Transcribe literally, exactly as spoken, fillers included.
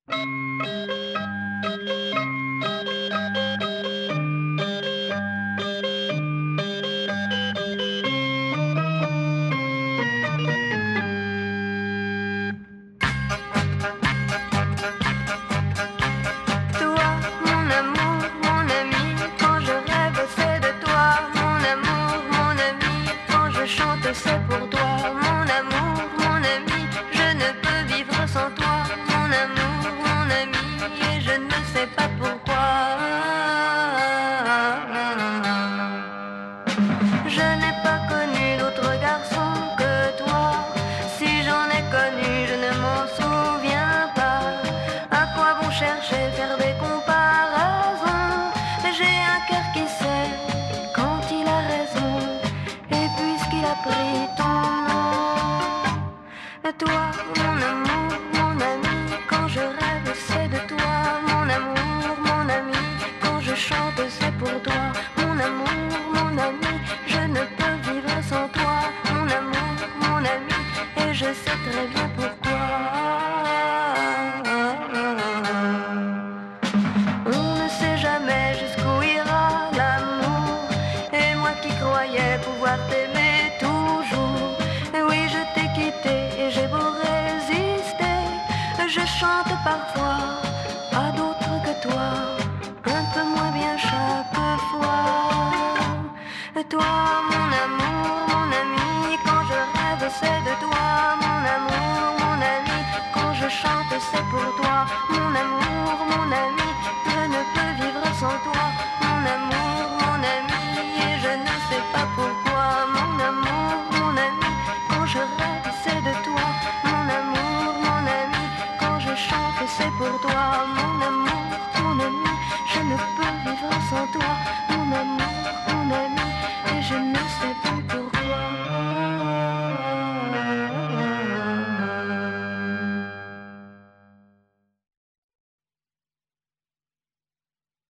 C'est pour toi, mon amour, mon ami. Je ne peux vivre sans toi, mon amour, mon ami. Et je ne sais pas pourquoi. Je n'ai pas connu d'autre garçon que toi. Si j'en ai connu, je ne m'en souviens pas. À quoi bon chercher, faire des comparaisons? J'ai un cœur qui sait quand il a raison. Et puisqu'il a pris ton nom, toi, mon amour, mon ami, quand je rêve, c'est de toi, mon amour, mon ami, quand je chante, c'est pour toi, mon amour, mon ami, je ne peux vivre sans toi, mon amour, mon ami, et je sais très bien pourquoi. On ne sait jamais jusqu'où ira l'amour, et moi qui croyais pouvoir t'aimer toujours, oui, je t'ai quitté et j'ai beau résister, je chante parfois à d'autres que toi, un peu moins bien chaque fois. Toi, mon amour, mon ami, quand je rêve, c'est de toi, mon amour, mon ami, quand je chante, c'est pour toi, mon amour, mon ami, je ne peux vivre sans toi, mon amour, mon ami, et je ne sais pas pourquoi, mon amour, mon ami, quand je rêve, c'est de toi, mon amour, mon ami, quand je chante, c'est pour toi, mon